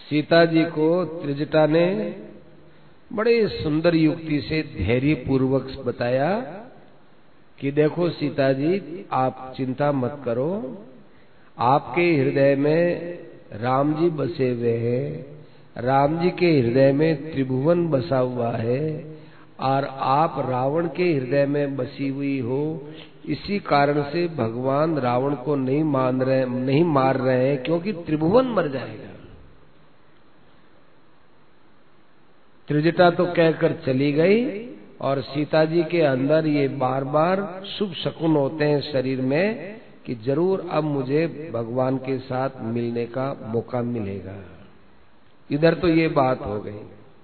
सीता जी को त्रिजटा ने बड़े सुंदर युक्ति से धैर्य पूर्वक बताया कि देखो सीता जी, आप चिंता मत करो, आपके हृदय में राम जी बसे हुए हैं, राम जी के हृदय में त्रिभुवन बसा हुआ है, और आप रावण के हृदय में बसी हुई हो। इसी कारण से भगवान रावण को नहीं मार रहे हैं, क्योंकि त्रिभुवन मर जाएगा। त्रिजटा तो कहकर चली गई, और सीता जी के अंदर ये बार बार शुभ शकुन होते हैं शरीर में कि जरूर अब मुझे भगवान के साथ मिलने का मौका मिलेगा। इधर तो ये बात हो गई।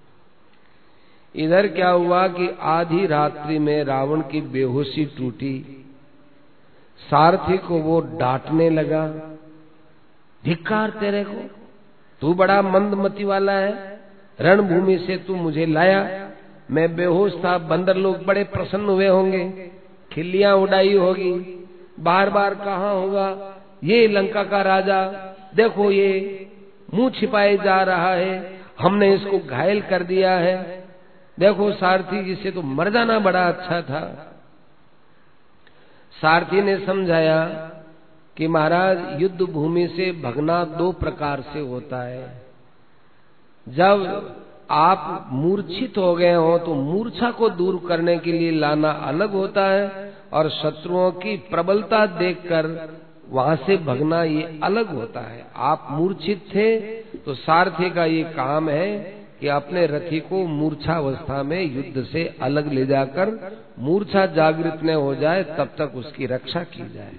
इधर क्या हुआ कि आधी रात्रि में रावण की बेहोशी टूटी। सारथी को वो डांटने लगा, धिक्कार तेरे को, तू बड़ा मंदमति वाला है, रणभूमि से तू मुझे लाया, मैं बेहोश था, बंदर लोग बड़े प्रसन्न हुए होंगे, खिल्लियां उड़ाई होगी, बार बार कहा होगा ये लंका का राजा, देखो ये मुंह छिपाए जा रहा है, हमने इसको घायल कर दिया है, देखो सारथी जी से तो मर जाना बड़ा अच्छा था। सारथी ने समझाया कि महाराज, युद्ध भूमि से भगना दो प्रकार से होता है। जब आप मूर्छित हो गए हो तो मूर्छा को दूर करने के लिए लाना अलग होता है, और शत्रुओं की प्रबलता देखकर वहां से भगना ये अलग होता है। आप मूर्छित थे तो सारथी का ये काम है कि अपने रथी को मूर्छावस्था में युद्ध से अलग ले जाकर मूर्छा जागृत न हो जाए तब तक उसकी रक्षा की जाए।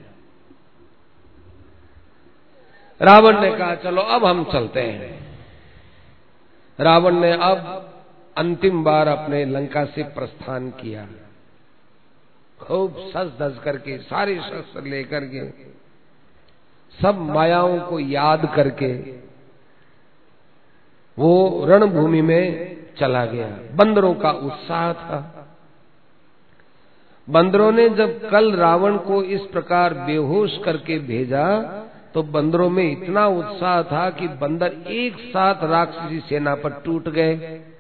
रावण ने कहा चलो अब हम चलते हैं। रावण ने अब अंतिम बार अपने लंका से प्रस्थान किया। खूब सज धज करके, सारे शस्त्र लेकर के, सब मायाओं को याद करके वो रणभूमि में चला गया। बंदरों का उत्साह था। बंदरों ने जब कल रावण को इस प्रकार बेहोश करके भेजा तो बंदरों में इतना उत्साह था कि बंदर एक साथ राक्षसी सेना पर टूट गए।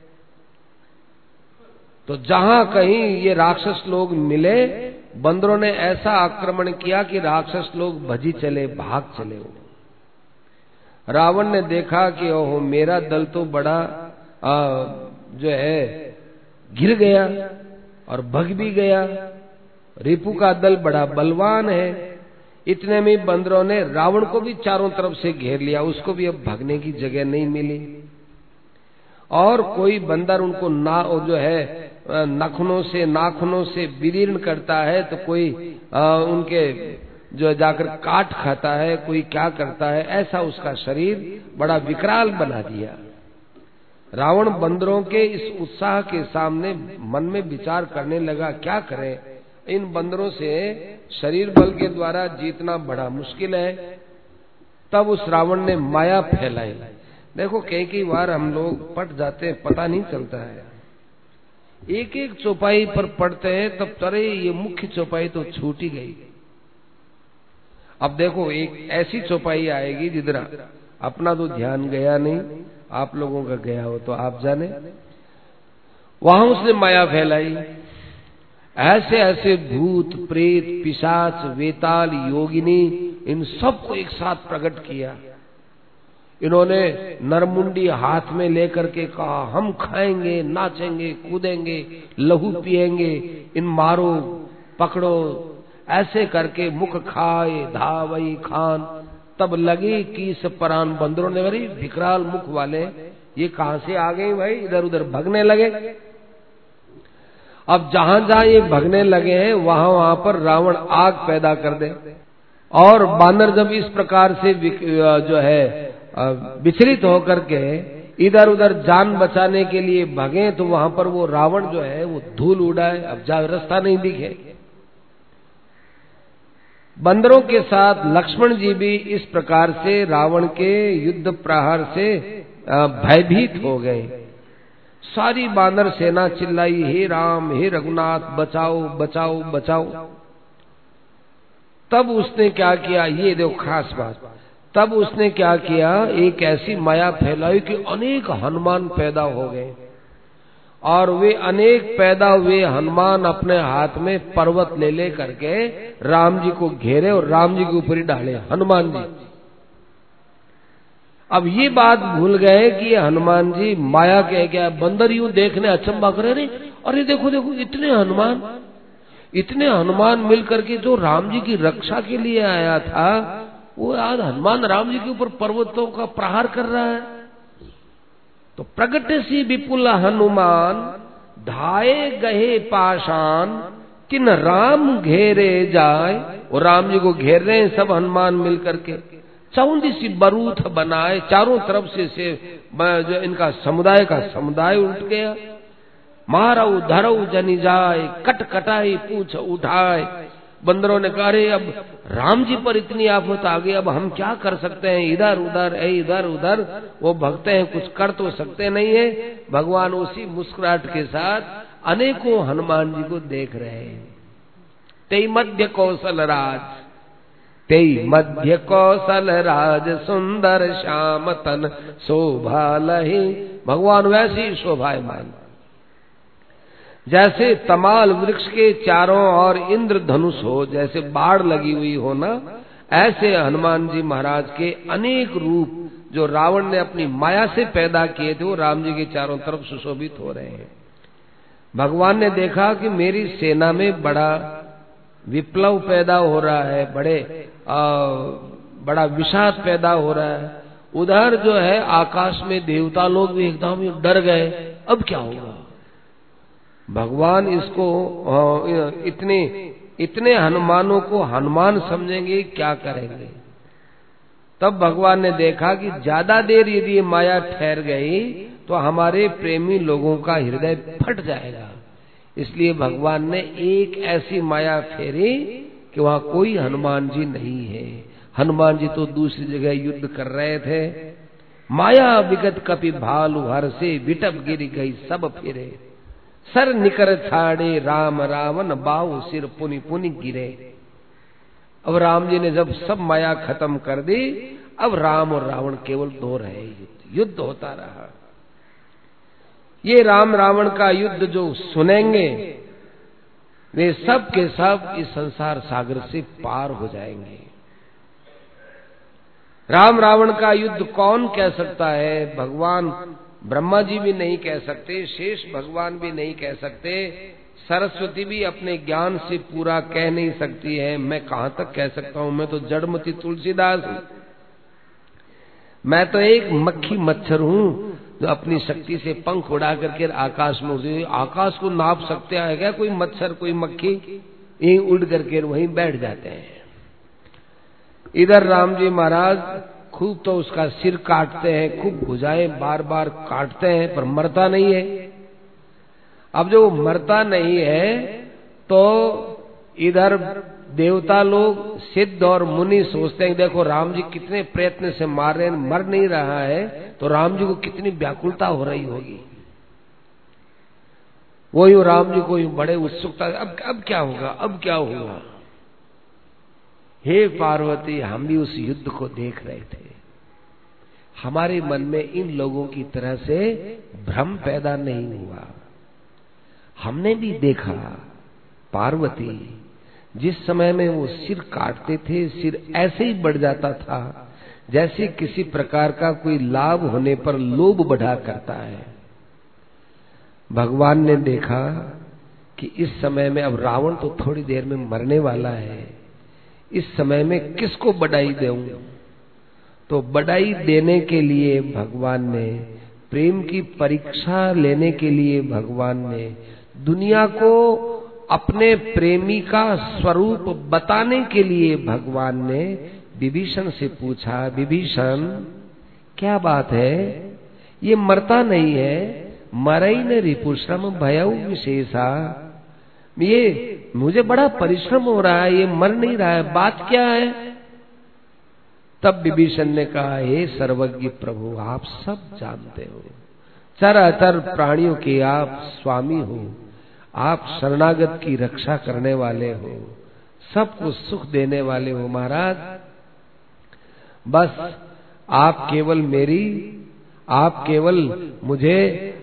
तो जहां कहीं ये राक्षस लोग मिले, बंदरों ने ऐसा आक्रमण किया कि राक्षस लोग भजी चले, भाग चले। रावण ने देखा कि ओहो, मेरा दल तो बड़ा जो है गिर गया और भग भी गया, रिपु का दल बड़ा बलवान है। इतने में बंदरों ने रावण को भी चारों तरफ से घेर लिया, उसको भी अब भागने की जगह नहीं मिली। और कोई बंदर उनको जो है नाखूनों से विदीर्ण करता है, तो कोई उनके जो जाकर काट खाता है, कोई क्या करता है, ऐसा उसका शरीर बड़ा विकराल बना दिया। रावण बंदरों के इस उत्साह के सामने मन में विचार करने लगा, क्या करें, इन बंदरों से शरीर बल के द्वारा जीतना बड़ा मुश्किल है। तब उस रावण ने माया फैलाई। देखो कई बार हम लोग पट जाते हैं, पता नहीं चलता है, एक एक चौपाई पर पड़ते हैं तब तरे ये मुख्य चौपाई तो छूट ही गई। अब देखो एक ऐसी चौपाई आएगी जिधर अपना तो ध्यान गया नहीं, आप लोगों का गया हो तो आप जाने, वहां उसने माया फैलाई। ऐसे ऐसे भूत प्रेत पिशाच वेताल योगिनी इन सबको एक साथ प्रकट किया। इन्होंने नरमुंडी हाथ में लेकर के कहा, हम खाएंगे, नाचेंगे, कूदेंगे, लहू पिएंगे, इन मारो पकड़ो। ऐसे करके मुख खाए धावई खान। तब लगी किस परान। बंदरों ने बड़ी विकराल मुख वाले ये कहां से आ गए भाई, इधर उधर भगने लगे। अब जहां जहां ये भगने लगे हैं वहां वहां पर रावण आग पैदा कर दे। और बानर जब इस प्रकार से जो है विचलित होकर के इधर उधर जान बचाने के लिए भगे तो वहां पर वो रावण जो है वो धूल उड़ाए, अब जा रास्ता नहीं दिखे। बंदरों के साथ लक्ष्मण जी भी इस प्रकार से रावण के युद्ध प्रहार से भयभीत हो गए। सारी बानर सेना चिल्लाई, हे राम हे रघुनाथ, बचाओ बचाओ बचाओ। तब उसने क्या किया, ये देखो खास बात, तब उसने क्या किया, एक ऐसी माया फैलाई कि अनेक हनुमान पैदा हो गए, और वे अनेक पैदा हुए हनुमान अपने हाथ में पर्वत ले ले करके राम जी को घेरे और राम जी के ऊपर ही डाले हनुमान जी। अब ये बात भूल गए कि ये हनुमान जी माया के क्या, बंदर यूं देखने अचंभा करे, अरे देखो देखो इतने हनुमान मिल करके जो राम जी की रक्षा के लिए आया था, वो आज हनुमान राम जी के ऊपर पर्वतों का प्रहार कर रहा है। तो प्रगट सी विपुल हनुमान धाये गहे पाषाण, किन राम घेरे जाए। और राम जी को घेर रहे हैं सब हनुमान मिल करके, चौंदी सी बरूथ बनाए, चारों तरफ से जो इनका समुदाय का समुदाय उठ गया। मारऊ धरऊ जनी जाए, कट कटाई पूछ उठाए। बंदरों ने कहा, अरे अब राम जी पर इतनी आफत आ गई, अब हम क्या कर सकते हैं, इधर उधर इधर उधर वो भगते हैं, कुछ कर तो सकते नहीं है। भगवान उसी मुस्कुराहट के साथ अनेकों हनुमान जी को देख रहे हैं। तेई मध्य कौशल राज, तेई मध्य कौशल राज, सुंदर श्याम तन शोभा लही। भगवान वैसी शोभायमान, जैसे तमाल वृक्ष के चारों ओर इंद्र धनुष हो, जैसे बाढ़ लगी हुई हो ना, ऐसे हनुमान जी महाराज के अनेक रूप जो रावण ने अपनी माया से पैदा किए थे, वो राम जी के चारों तरफ सुशोभित हो रहे हैं। भगवान ने देखा कि मेरी सेना में बड़ा विप्लव पैदा हो रहा है, बड़ा विषाद पैदा हो रहा है। उधर जो है आकाश में देवता लोग भी एकदम डर गए, अब क्या होगा। भगवान इसको इतने हनुमानों को हनुमान समझेंगे, क्या करेंगे। तब भगवान ने देखा कि ज्यादा देर यदि माया ठहर गई तो हमारे प्रेमी लोगों का हृदय फट जाएगा। इसलिए भगवान ने एक ऐसी माया फेरी कि वहां कोई हनुमान जी नहीं है। हनुमान जी तो दूसरी जगह युद्ध कर रहे थे। माया विगत कपि भालू हर से, विटप गिर गई सब फिरे। सर निकर छाड़े राम रावण, बाहु सिर पुनि पुनि गिरे। अब राम जी ने जब सब माया खत्म कर दी, अब राम और रावण केवल दो रहे, युद्ध होता रहा। ये राम रावण का युद्ध जो सुनेंगे वे सब के सब इस संसार सागर से पार हो जाएंगे। राम रावण का युद्ध कौन कह सकता है? भगवान ब्रह्मा जी भी नहीं कह सकते, शेष भगवान भी नहीं कह सकते, सरस्वती भी अपने ज्ञान से पूरा कह नहीं सकती है। मैं कहां तक कह सकता हूं? मैं तो जड़मती तुलसीदास हूं। मैं तो एक मक्खी मच्छर हूं जो अपनी शक्ति से पंख उड़ा करके आकाश में उड़े। आकाश को नाप सकते हैं क्या कोई मच्छर, कोई मक्खी? यहीं उड़ करके वहीं बैठ जाते हैं। इधर राम जी महाराज खूब तो उसका सिर काटते हैं, खूब भुजाएं बार बार काटते हैं, पर मरता नहीं है। अब जो मरता नहीं है तो इधर देवता लोग, सिद्ध और मुनि सोचते हैं देखो राम जी कितने प्रयत्न से मार रहे हैं, मर नहीं रहा है, तो राम जी को कितनी व्याकुलता हो रही होगी। वही राम जी को बड़े उत्सुकता, अब क्या होगा, अब क्या होगा। हे पार्वती, हम भी उस युद्ध को देख रहे थे। हमारे मन में इन लोगों की तरह से भ्रम पैदा नहीं हुआ। हमने भी देखा पार्वती, जिस समय में वो सिर काटते थे, सिर ऐसे ही बढ़ जाता था जैसे किसी प्रकार का कोई लाभ होने पर लोभ बढ़ा करता है। भगवान ने देखा कि इस समय में अब रावण तो थोड़ी देर में मरने वाला है, इस समय में किसको बधाई दूं? तो बधाई देने के लिए भगवान ने, प्रेम की परीक्षा लेने के लिए भगवान ने, दुनिया को अपने प्रेमी का स्वरूप बताने के लिए भगवान ने विभीषण से पूछा, विभीषण क्या बात है, ये मरता नहीं है, मरई न रिपुश्रम भयउ विशेषा। ये मुझे बड़ा परिश्रम हो रहा है, ये मर नहीं रहा है, बात क्या है? तब विभीषण ने कहा, हे सर्वज्ञ प्रभु, आप सब जानते हो, चराचर प्राणियों के आप स्वामी हो, आप शरणागत की रक्षा करने वाले हो, सबको सुख देने वाले हो। महाराज, बस आप केवल मुझे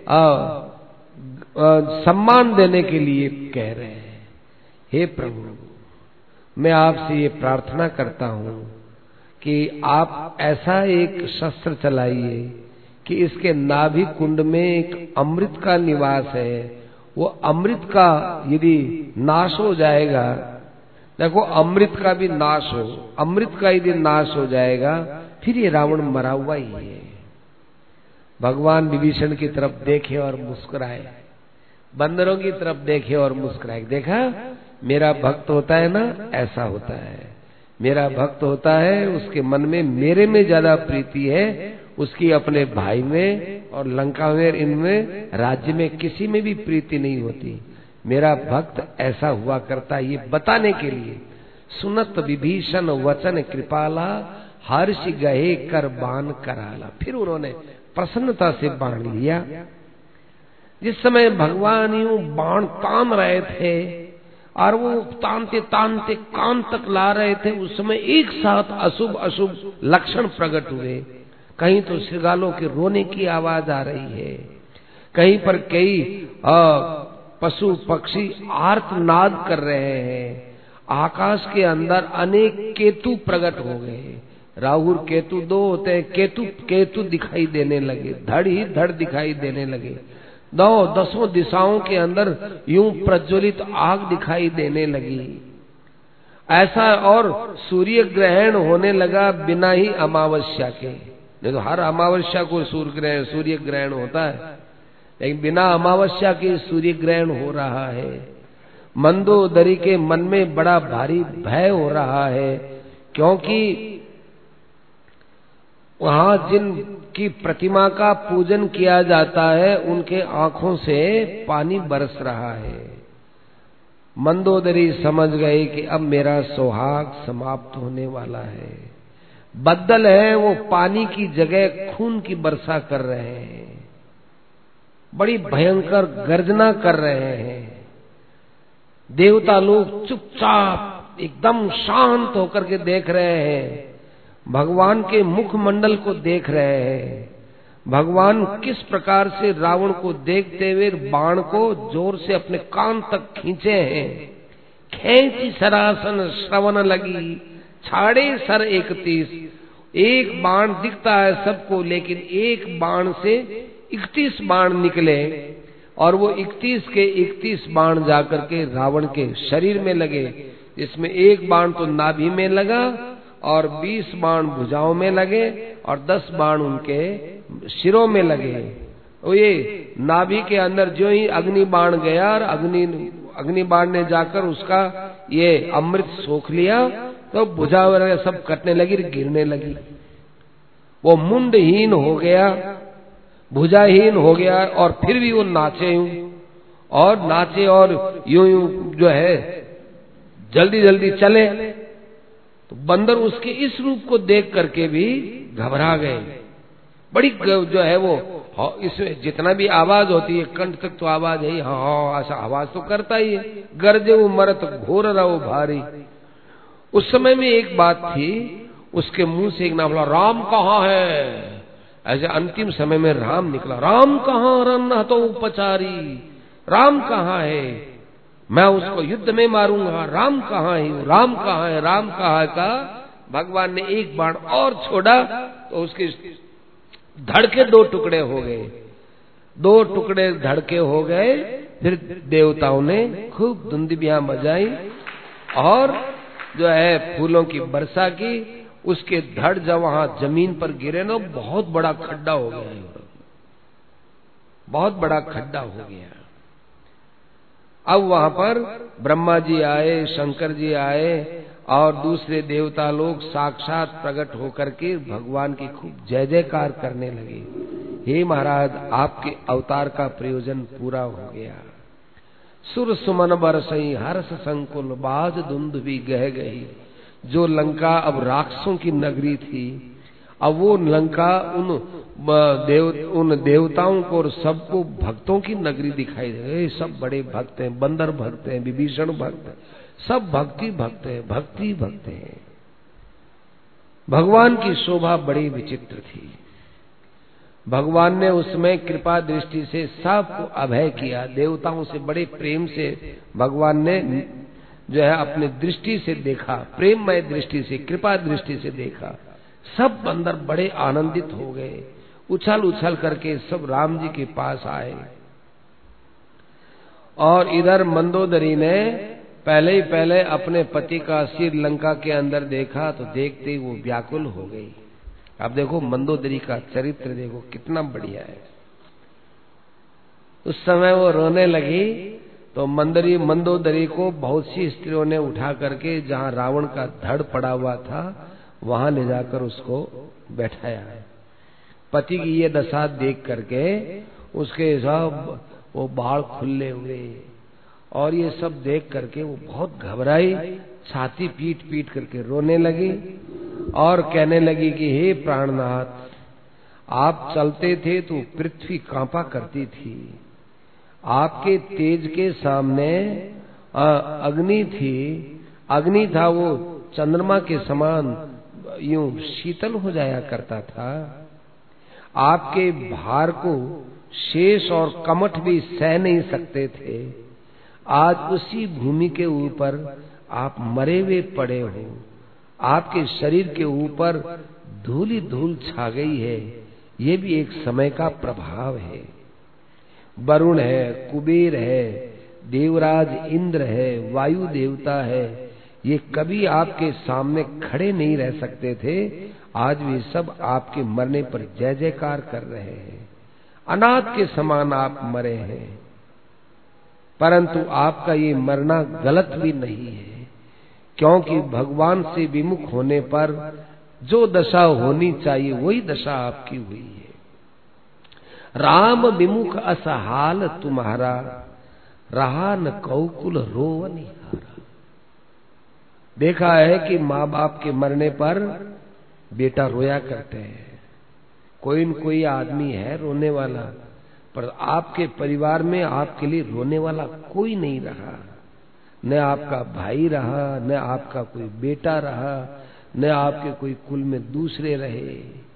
सम्मान देने के लिए कह रहे हैं। हे प्रभु, मैं आपसे ये प्रार्थना करता हूँ कि आप ऐसा एक शस्त्र चलाइए कि इसके नाभि कुंड में एक अमृत का निवास है। वो अमृत का यदि नाश हो जाएगा, देखो अमृत का भी नाश हो, अमृत का यदि नाश हो जाएगा फिर ये रावण मरा हुआ ही है। भगवान विभीषण की तरफ देखे और मुस्कुराए, बंदरों की तरफ देखे और मुस्कुराए। देखा, मेरा भक्त होता है ना, ऐसा होता है। मेरा भक्त होता है, उसके मन में मेरे में ज्यादा प्रीति है, उसकी अपने भाई में और लंका में, इनमें राज्य में किसी में भी प्रीति नहीं होती। मेरा भक्त ऐसा हुआ करता है। ये बताने के लिए सुनत विभीषण वचन कृपाला हर्ष गहे कर बाण कराला। फिर उन्होंने प्रसन्नता से बाण लिया। जिस समय भगवान यूं बाण तान रहे थे और वो तानते तानते कान तक ला रहे थे, उस समय एक साथ अशुभ अशुभ लक्षण प्रकट हुए। कहीं तो श्रृगालों के रोने की आवाज आ रही है, कहीं पर कई पशु पक्षी आर्तनाद कर रहे हैं। आकाश के अंदर अनेक केतु प्रकट हो गए। राहुल केतु दो होते हैं, केतु दिखाई देने लगे, धड़ ही धड़ दिखाई देने लगे। दसों दिशाओं के अंदर यूं प्रज्वलित आग दिखाई देने लगी। ऐसा और सूर्य ग्रहण होने लगा बिना ही अमावस्या के। नहीं तो हर अमावस्या को सूर्य ग्रहण होता है, लेकिन बिना अमावस्या के सूर्य ग्रहण हो रहा है। मंदोदरी के मन में बड़ा भारी भय हो रहा है, क्योंकि वहां जिन की प्रतिमा का पूजन किया जाता है उनके आंखों से पानी बरस रहा है। मंदोदरी समझ गए कि अब मेरा सुहाग समाप्त होने वाला है। बद्दल है, वो पानी की जगह खून की वर्षा कर रहे हैं, बड़ी भयंकर गर्जना कर रहे हैं। देवता लोग चुपचाप एकदम शांत होकर के देख रहे हैं, भगवान के मुखमंडल को देख रहे हैं। भगवान किस प्रकार से रावण को देखते हुए बाण को जोर से अपने कान तक खींचे हैं। खेची सरासन श्रवण लगी, छाड़े सर 31। एक बाण दिखता है सबको, लेकिन एक बाण से 31 बाण निकले और वो 31 के 31 बाण जाकर के रावण के शरीर में लगे। इसमें एक बाण तो नाभि में लगा और 20 बाण भुजाओं में लगे और 10 बाण उनके सिरों में लगे। तो ये नाभि के अंदर जो ही अग्नि बाण गया और अग्नि बाण ने जाकर उसका ये अमृत सोख लिया, तो भुजा वगैरह सब कटने लगी, गिरने लगी। वो मुंडहीन हो गया, भुजाहीन हो गया, और फिर भी वो नाचे और यूं जो है जल्दी जल्दी चले। तो बंदर उसके इस रूप को देख करके भी घबरा गए। बड़ी जो है वो इसमें जितना भी आवाज होती है, कंठ तक तो आवाज है, हाँ ऐसा आवाज तो करता ही है। गरजे वो मरत घोर रहो भारी। उस समय में एक बात थी, उसके मुंह से एक नाम बोला, राम कहाँ है। ऐसे अंतिम समय में राम निकला। राम कहाँ रन तो उपचारी, राम कहाँ है, मैं उसको युद्ध में मारूंगा। राम कहाँ है, राम कहाँ है, राम कहाँ का। भगवान ने एक बाण और छोड़ा तो उसके धड़ के 2 टुकड़े हो गए, 2 टुकड़े धड़ के हो गए। फिर देवताओं ने खूब दुंदुभियां बजाई और जो है फूलों की वर्षा की। उसके धड़ जब वहां जमीन पर गिरे ना, बहुत बड़ा खड्डा हो गया, बहुत बड़ा खड्डा हो गया। अब वहां पर ब्रह्मा जी आए, शंकर जी आए और दूसरे देवता लोग साक्षात प्रकट होकर के भगवान की खूब जय जयकार करने लगे। हे महाराज, आपके अवतार का प्रयोजन पूरा हो गया। सुर सुमन बरसई हर्ष संकुल, बाज दुंदुभि गह गई। जो लंका अब राक्षसों की नगरी थी, अब वो लंका उन देवताओं को और सबको भक्तों की नगरी दिखाई दे रही। सब बड़े भक्त हैं, बंदर भक्त हैं, विभीषण भक्त हैं, सब भक्ति भक्त हैं, भक्ति भक्त हैं। भगवान की शोभा बड़ी विचित्र थी। भगवान ने उसमें कृपा दृष्टि से सबको अभय किया। देवताओं से बड़े प्रेम से भगवान ने जो है अपनी दृष्टि से देखा, प्रेममय दृष्टि से, कृपा दृष्टि से देखा। सब अंदर बड़े आनंदित हो गए, उछल उछल करके सब राम जी के पास आए। और इधर मंदोदरी ने पहले अपने पति का सिर लंका के अंदर देखा तो देखते ही वो व्याकुल हो गई। अब देखो मंदोदरी का चरित्र देखो कितना बढ़िया है। उस समय वो रोने लगी तो मंदोदरी को बहुत सी स्त्रियों ने उठा करके जहां रावण का धड़ पड़ा हुआ था वहां ले जाकर उसको बैठाया। पति की ये दशा देख करके उसके सब वो बाल खुले हुए और ये सब देख करके वो बहुत घबराई, छाती पीट पीट करके रोने लगी और कहने लगी कि हे प्राणनाथ, आप चलते थे तो पृथ्वी कांपा करती थी, आपके तेज के सामने अग्नि थी, अग्नि था वो चंद्रमा के समान यूं शीतल हो जाया करता था। आपके भार को शेष और कमठ भी सह नहीं सकते थे। आज उसी भूमि के ऊपर आप मरे हुए पड़े हो, आपके शरीर के ऊपर धूल ही धूल छा गई है। ये भी एक समय का प्रभाव है। वरुण है, कुबेर है, देवराज इंद्र है, वायु देवता है, ये कभी आपके सामने खड़े नहीं रह सकते थे। आज वे सब आपके मरने पर जय जयकार कर रहे हैं। अनाथ के समान आप मरे हैं, परंतु आपका ये मरना गलत भी नहीं है, क्योंकि भगवान से विमुख होने पर जो दशा होनी चाहिए वही दशा आपकी हुई है। राम विमुख असहाल तुम्हारा, रहा न कौकुल रोवनिहारा। देखा है कि माँ बाप के मरने पर बेटा रोया करते हैं, कोई न कोई आदमी है रोने वाला, पर आपके परिवार में आपके लिए रोने वाला कोई नहीं रहा। न आपका भाई रहा, न आपका कोई बेटा रहा, न आपके कोई कुल में दूसरे रहे।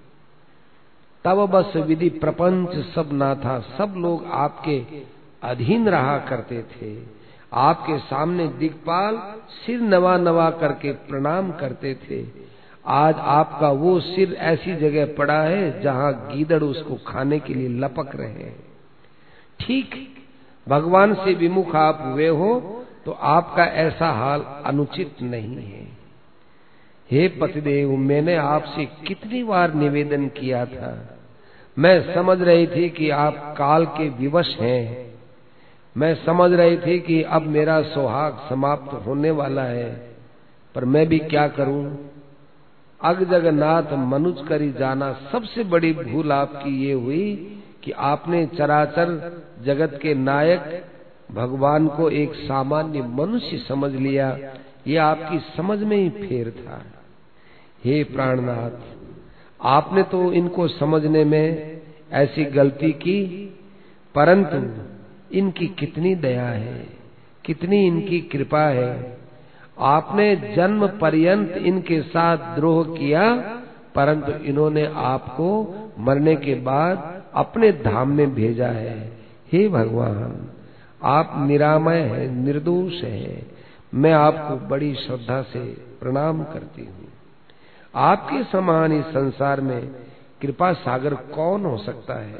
तब बस विधि प्रपंच सब ना था, सब लोग आपके अधीन रहा करते थे। आपके सामने दिक्पाल सिर नवा नवा करके प्रणाम करते थे। आज आपका वो सिर ऐसी जगह पड़ा है जहां गीदड़ उसको खाने के लिए लपक रहे हैं। ठीक भगवान से विमुख आप हुए हो तो आपका ऐसा हाल अनुचित नहीं है। हे पतिदेव, मैंने आपसे कितनी बार निवेदन किया था। मैं समझ रही थी कि आप काल के विवश हैं। मैं समझ रही थी कि अब मेरा सुहाग समाप्त होने वाला है, पर मैं भी क्या करूं। अग जगन्नाथ मनुज करी जाना, सबसे बड़ी भूल आपकी ये हुई कि आपने चराचर जगत के नायक भगवान को एक सामान्य मनुष्य समझ लिया। ये आपकी समझ में ही फेर था। हे प्राणनाथ, आपने तो इनको समझने में ऐसी गलती की, परंतु इनकी कितनी दया है, कितनी इनकी कृपा है। आपने जन्म पर्यंत इनके साथ द्रोह किया, परंतु इन्होंने आपको मरने के बाद अपने धाम में भेजा है। हे भगवान, आप निरामय हैं, निर्दोष हैं। मैं आपको बड़ी श्रद्धा से प्रणाम करती हूँ। आपके समान इस संसार में कृपा सागर कौन हो सकता है।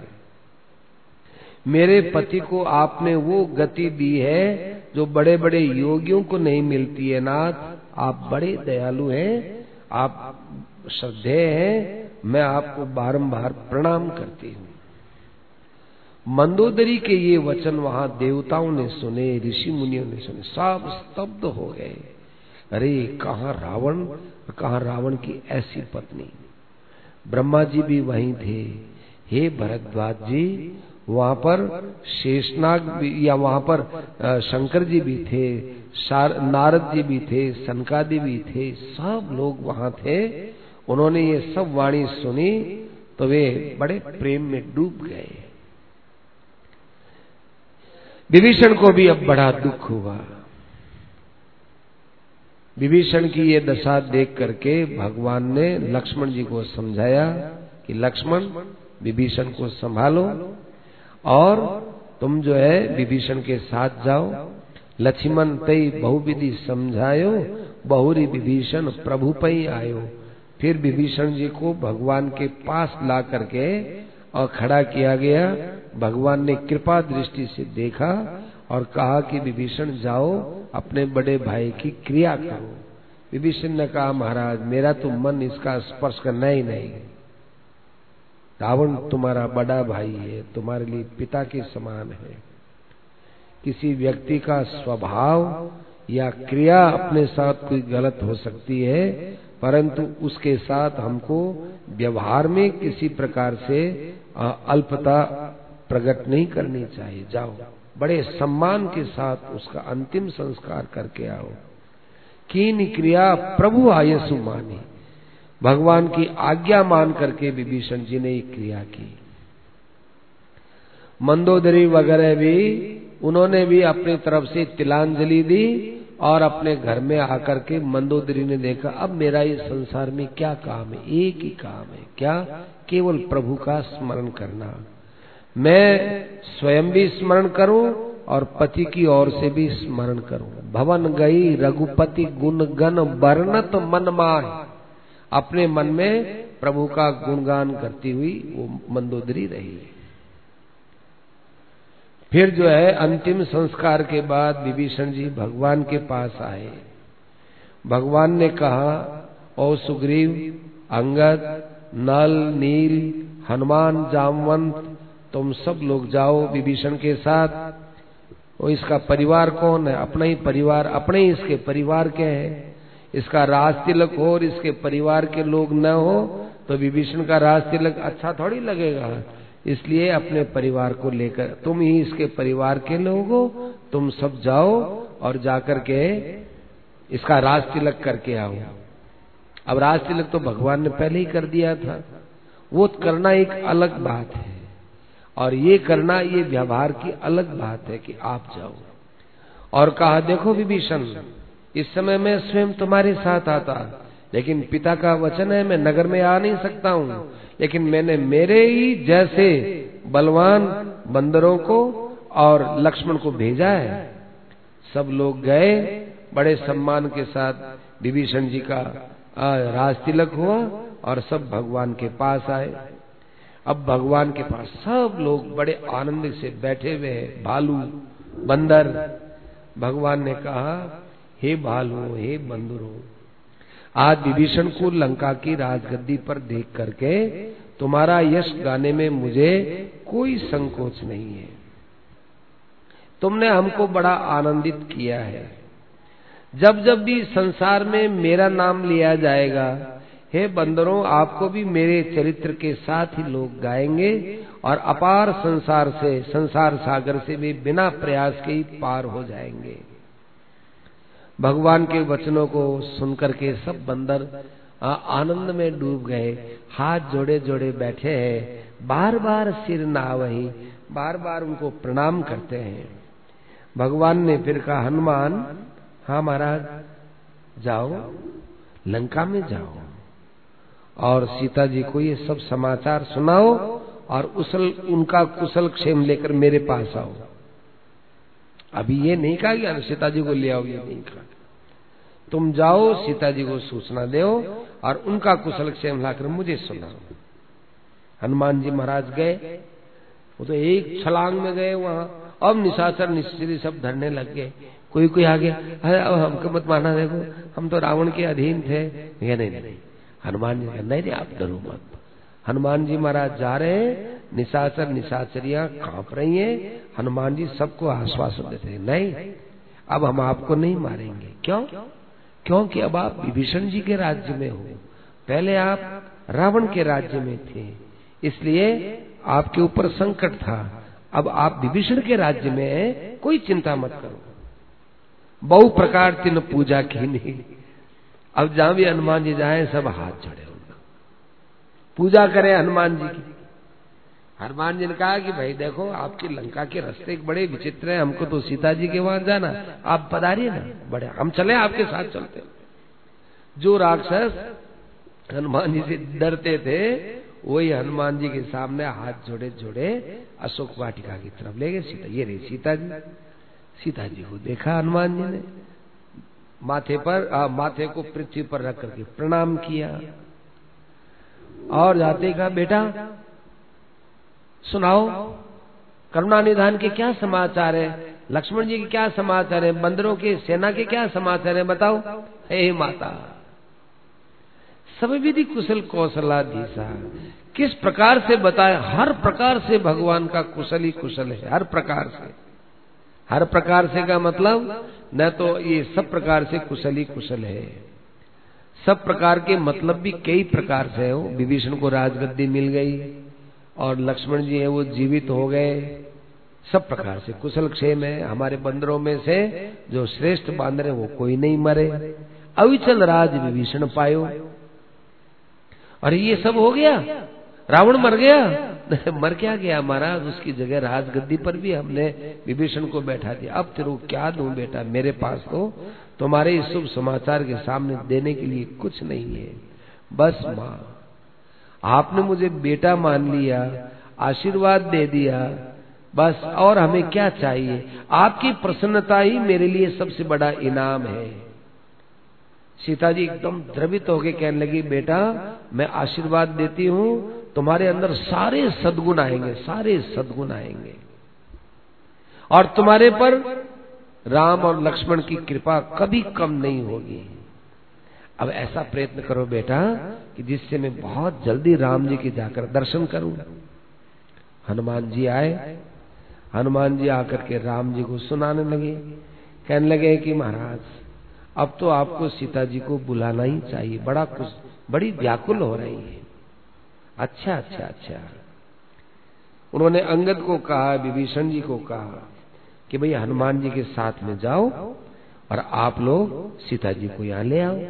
मेरे पति को आपने वो गति दी है जो बड़े बड़े योगियों को नहीं मिलती है। नाथ, आप बड़े दयालु हैं, आप श्रद्धेय हैं। मैं आपको बारंबार प्रणाम करती हूँ। मंदोदरी के ये वचन वहां देवताओं ने सुने, ऋषि मुनियों ने सुने, सब स्तब्ध हो गए। अरे कहाँ रावण, कहाँ रावण की ऐसी पत्नी। ब्रह्मा जी भी वहीं थे। हे भरद्वाज जी, वहां पर शेषनाग भी, या वहां पर शंकर जी भी थे, नारद जी भी थे, सनकादि भी थे, सब लोग वहां थे। उन्होंने ये सब वाणी सुनी तो वे बड़े प्रेम में डूब गए। विभीषण को भी अब बड़ा दुख हुआ। विभीषण की ये दशा देख करके भगवान ने लक्ष्मण जी को समझाया कि लक्ष्मण, विभीषण को संभालो और तुम जो है विभीषण के साथ जाओ। लक्ष्मण तई बहुविधि समझायो, बहुरी विभीषण प्रभु पई आयो। फिर विभीषण जी को भगवान के पास ला करके और खड़ा किया गया। भगवान ने कृपा दृष्टि से देखा और कहा कि विभीषण जाओ, अपने बड़े भाई की क्रिया करो। विभीषण ने कहा, महाराज मेरा तो मन इसका स्पर्श करना ही नहीं। रावण तुम्हारा बड़ा भाई है, तुम्हारे लिए पिता के समान है। किसी व्यक्ति का स्वभाव या क्रिया अपने साथ कोई गलत हो सकती है, परंतु उसके साथ हमको व्यवहार में किसी प्रकार से अल्पता प्रकट नहीं करनी चाहिए। जाओ, बड़े सम्मान के साथ उसका अंतिम संस्कार करके आओ। कीन क्रिया प्रभु आयसु मानी। भगवान की आज्ञा मान करके विभीषण जी ने ये क्रिया की। मंदोदरी वगैरह भी, उन्होंने भी अपनी तरफ से तिलांजलि दी और अपने घर में आकर के मंदोदरी ने देखा, अब मेरा इस संसार में क्या काम है? एक ही काम है, क्या? केवल प्रभु का स्मरण करना। मैं स्वयं भी स्मरण करूं और पति की ओर से भी स्मरण करूं। भवन गई रघुपति गुण गण वर्णत मन माहि। अपने मन में प्रभु का गुणगान करती हुई वो मंदोदरी रही। फिर जो है अंतिम संस्कार के बाद विभीषण जी भगवान के पास आए। भगवान ने कहा, ओ सुग्रीव, अंगद, नल, नील, हनुमान, जामवंत, तुम सब लोग जाओ विभीषण के साथ। वो इसका परिवार कौन है? अपना ही परिवार, अपने ही इसके परिवार के हैं। इसका राज तिलक हो और इसके परिवार के लोग न हो तो विभीषण का राज तिलक अच्छा थोड़ी लगेगा। इसलिए अपने परिवार को लेकर, तुम ही इसके परिवार के लोग हो, तुम सब जाओ और जाकर के इसका राज तिलक करके आओ। अब राज तिलक तो भगवान ने पहले ही कर दिया था, वो करना एक अलग बात है और ये करना, ये व्यवहार की अलग बात है कि आप जाओ। और कहा, देखो विभीषण, इस समय मैं स्वयं तुम्हारे साथ आता, लेकिन पिता का वचन है मैं नगर में आ नहीं सकता हूँ, लेकिन मैंने मेरे ही जैसे बलवान बंदरों को और लक्ष्मण को भेजा है। सब लोग गए, बड़े सम्मान के साथ विभीषण जी का राज तिलक हुआ और सब भगवान के पास आए। अब भगवान के पास सब लोग बड़े आनंद से बैठे हुए हैं, भालू, बंदर। भगवान ने कहा, हे भालू, हे बंदरों, आज विभीषण को लंका की राजगद्दी पर देख करके तुम्हारा यश गाने में मुझे कोई संकोच नहीं है। तुमने हमको बड़ा आनंदित किया है। जब जब भी संसार में मेरा नाम लिया जाएगा, हे बंदरों, आपको भी मेरे चरित्र के साथ ही लोग गाएंगे और अपार संसार से, संसार सागर से भी बिना प्रयास के ही पार हो जाएंगे। भगवान के वचनों को सुनकर के सब बंदर आनंद में डूब गए, हाथ जोड़े जोड़े बैठे हैं, बार बार सिर नावही, बार बार उनको प्रणाम करते हैं। भगवान ने फिर कहा, हनुमान, हाँ महाराज, जाओ लंका में जाओ और सीता जी को ये सब समाचार सुनाओ और उनका कुशल क्षेम लेकर मेरे पास आओ। अभी ये नहीं कहा कि सीता जी को ले आओ, ये नहीं कहा। तुम जाओ, सीता जी को सूचना दो और उनका कुशल क्षेम लाकर मुझे सुनाओ। हनुमान जी महाराज गए, वो तो एक छलांग में गए वहां। अब निशाचर निश्चरी सब धरने लग गए। कोई कोई आ गया, अरे अब हमको मत मारना, देखो हम तो रावण के अधीन थे। ये नहीं, हनुमान जी नहीं, आप डरो मत। हनुमान जी महाराज जा रहे हैं, निशाचर निशाचरियां कांप रही हैं। हनुमान जी सबको आश्वासन देते हैं, नहीं अब हम आपको नहीं मारेंगे। क्यों? क्योंकि अब आप विभीषण जी के राज्य में हो, पहले आप रावण के राज्य में थे, इसलिए आपके ऊपर संकट था। अब आप विभीषण के राज्य में हैं, कोई चिंता मत करो। बहु प्रकार तिन पूजा की नहीं। अब जहां भी हनुमान जी जाए सब हाथ जोड़े, पूजा करें हनुमान जी की। हनुमान जी ने कहा कि भाई देखो, आपकी लंका के रास्ते बड़े विचित्र हैं, हमको तो सीता जी के वहां जाना, आप पधारिए ना, बड़े हम चले आपके साथ चलते। जो राक्षस हनुमान जी से डरते थे वही हनुमान जी के सामने हाथ जोड़े जोड़े अशोक वाटिका की तरफ ले गए। सीता, ये रही सीता जी। सीता जी को देखा हनुमान जी ने, माथे को पृथ्वी पर रख करके प्रणाम किया और जाते कहा, बेटा सुनाओ करुणा निधान के क्या समाचार है, लक्ष्मण जी के क्या समाचार है, बंदरों के सेना के क्या समाचार है, बताओ। हे माता, सब विधि कुशल कौशलाधीशा, किस प्रकार से बताए, हर प्रकार से भगवान का कुशल ही कुशल है, हर प्रकार से। हर प्रकार से का मतलब न तो ये सब प्रकार से कुशल ही कुशल है, सब प्रकार के मतलब भी कई प्रकार से हो। विभीषण को राजगद्दी मिल गई और लक्ष्मण जी है वो जीवित हो गए, सब प्रकार से कुशल क्षेम है। हमारे बंदरों में से जो श्रेष्ठ बांदर है वो कोई नहीं मरे, अविचल राज विभीषण पायो। और ये सब हो गया, रावण मर गया मर क्या गया महाराज, उसकी जगह राजगद्दी पर भी हमने विभीषण को बैठा दिया। अब तेरे को क्या दूं बेटा, मेरे पास तो तुम्हारे इस शुभ समाचार के सामने देने के लिए कुछ नहीं है। बस माँ, आपने मुझे बेटा मान लिया, आशीर्वाद दे दिया, बस और हमें क्या चाहिए। आपकी प्रसन्नता ही मेरे लिए सबसे बड़ा इनाम है। सीता जी एकदम द्रवित होकर कहने लगी, बेटा मैं आशीर्वाद देती हूँ, तुम्हारे अंदर सारे सद्गुण आएंगे, सारे सद्गुण आएंगे और तुम्हारे पर राम और लक्ष्मण की कृपा कभी कम नहीं होगी। अब ऐसा प्रयत्न करो बेटा कि जिससे मैं बहुत जल्दी राम जी के जाकर दर्शन करूं। हनुमान जी आए, हनुमान जी आकर के राम जी को सुनाने लगे, कहने लगे कि महाराज अब तो आपको सीता जी को बुलाना ही चाहिए, बड़ी व्याकुल हो रही है। अच्छा अच्छा अच्छा। उन्होंने अंगद को कहा, विभीषण जी को कहा कि भई हनुमान जी के साथ में जाओ और आप लोग सीता जी को यहाँ ले आओ।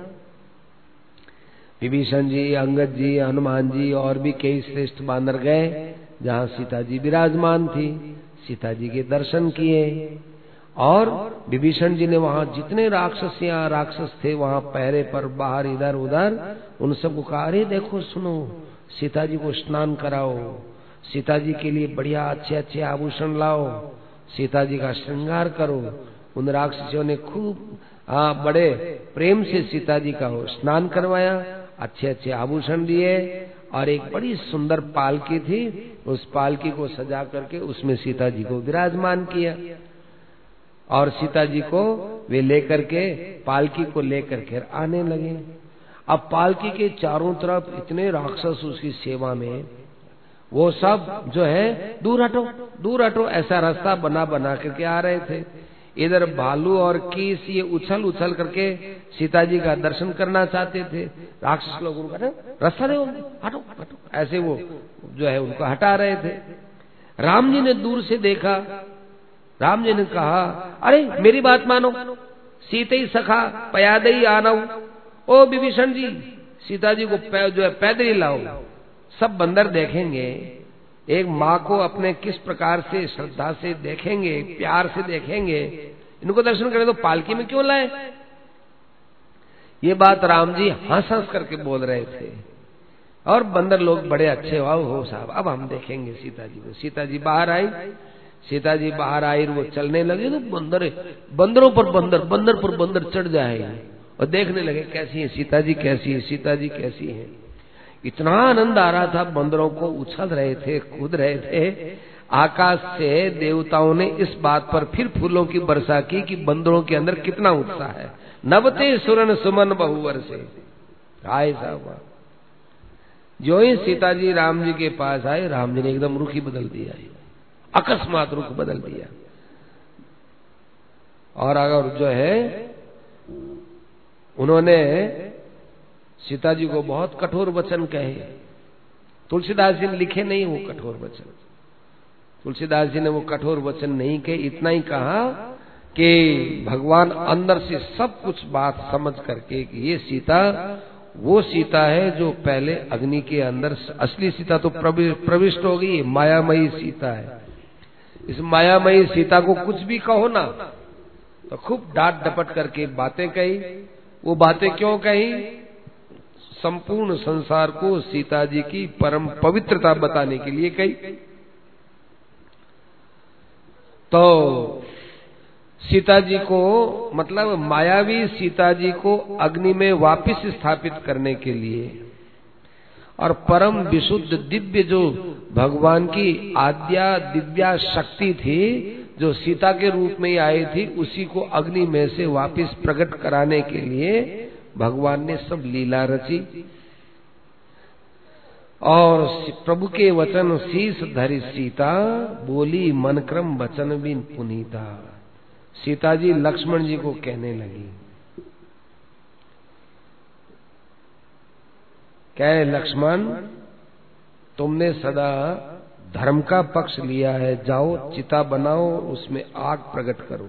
विभीषण जी, अंगद जी, हनुमान जी और भी कई श्रेष्ठ बानर गए जहाँ सीता जी विराजमान थी, सीता जी के दर्शन किए और विभीषण जी ने वहां जितने राक्षस थे वहां पहरे पर बाहर इधर उधर उन सबको कहा, अरे देखो सुनो, सीता जी को स्नान कराओ, सीता जी के लिए बढ़िया अच्छे अच्छे आभूषण लाओ, सीता जी का श्रृंगार करो। उन राक्षसों ने खूब बड़े प्रेम से सीता जी का स्नान करवाया, अच्छे अच्छे आभूषण दिए और एक बड़ी सुंदर पालकी थी, उस पालकी को सजा करके उसमें सीता जी को विराजमान किया और सीता जी को वे लेकर के पालकी को लेकर के आने लगे। अब पालकी के चारों तरफ इतने राक्षस उसकी सेवा में, वो सब जो है दूर हटो ऐसा रास्ता बना बना करके आ रहे थे। इधर भालू और कीस ये उछल करके सीता जी का दर्शन करना चाहते थे। राक्षस लोग उनका रास्ता दे, हटो ऐसे वो जो है उनको हटा रहे थे। राम जी ने दूर से देखा, राम जी ने कहा, अरे मेरी बात मानो, सीते सखा पयादई आनऊ, ओ विभीषण जी सीता जी को जो है पैदल ही लाओ। सब बंदर देखेंगे एक माँ को अपने किस प्रकार से श्रद्धा से देखेंगे, प्यार से देखेंगे, इनको दर्शन करें तो पालकी में क्यों लाए। ये बात राम जी हंस हंस करके बोल रहे थे और बंदर लोग बड़े अच्छे, वाह हो साहब अब हम देखेंगे सीता जी को। सीता जी बाहर आई, सीता जी बाहर आई, वो चलने लगे तो बंदरों पर बंदर चढ़ जाएंगे और देखने लगे कैसी है सीता जी, कैसी है सीता जी, कैसी है। इतना आनंद आ रहा था, बंदरों को उछल रहे थे, कूद रहे थे। आकाश से देवताओं ने इस बात पर फिर फूलों की वर्षा की कि बंदरों के अंदर कितना उत्साह है। नवते सुरन सुमन बहुवर से आए साहब। जो ही सीता जी राम जी के पास आए, राम जी ने एकदम रुख ही बदल दिया, अकस्मात रुख बदल दिया। और अगर जो है उन्होंने सीता जी को बहुत कठोर वचन कहे। तुलसीदास जी ने लिखे नहीं वो कठोर वचन, तुलसीदास जी ने वो कठोर वचन नहीं कहे, इतना ही कहा कि भगवान अंदर से सब कुछ बात समझ करके कि ये सीता वो सीता है जो पहले अग्नि के अंदर, असली सीता तो प्रविष्ट हो गई, मायामयी सीता है। इस मायामयी सीता को कुछ भी कहो ना तो खूब डांट डपट करके बातें कही। वो बातें क्यों कही? संपूर्ण संसार को सीता जी की परम पवित्रता बताने के लिए कही। तो सीता जी को, मतलब मायावी सीता जी को अग्नि में वापस स्थापित करने के लिए, और परम विशुद्ध दिव्य जो भगवान की आद्या दिव्या शक्ति थी जो सीता के रूप में ही आई थी, उसी को अग्नि में से वापस प्रकट कराने के लिए भगवान ने सब लीला रची। और प्रभु के वचन शीस धरि सीता, बोली मन क्रम वचन बिन पुनीता। सीता जी लक्ष्मण जी को कहने लगी, कहे लक्ष्मण, तुमने सदा धर्म का पक्ष लिया है, जाओ चिता बनाओ, उसमें आग प्रकट करो।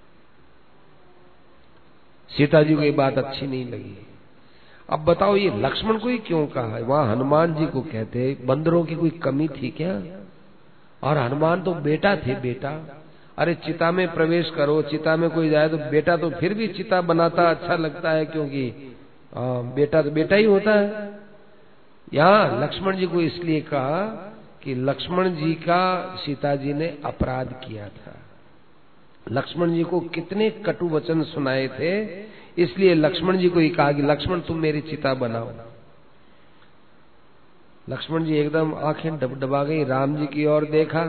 सीता जी को ये बात अच्छी नहीं लगी। अब बताओ ये लक्ष्मण को ही क्यों कहा है? वहां हनुमान जी को कहते, बंदरों की कोई कमी थी क्या? और हनुमान तो बेटा थे, बेटा। अरे चिता में प्रवेश करो, चिता में कोई जाए तो बेटा तो फिर भी चिता बनाता अच्छा लगता है, क्योंकि बेटा तो बेटा ही होता है। यहाँ लक्ष्मण जी को इसलिए कहा कि लक्ष्मण जी का सीता जी ने अपराध किया था। लक्ष्मण जी को कितने कटु वचन सुनाए थे, इसलिए लक्ष्मण जी को ही कहा कि लक्ष्मण तुम मेरी चिता बनाओ। लक्ष्मण जी एकदम आंखें डबडबा गई, राम जी की ओर देखा।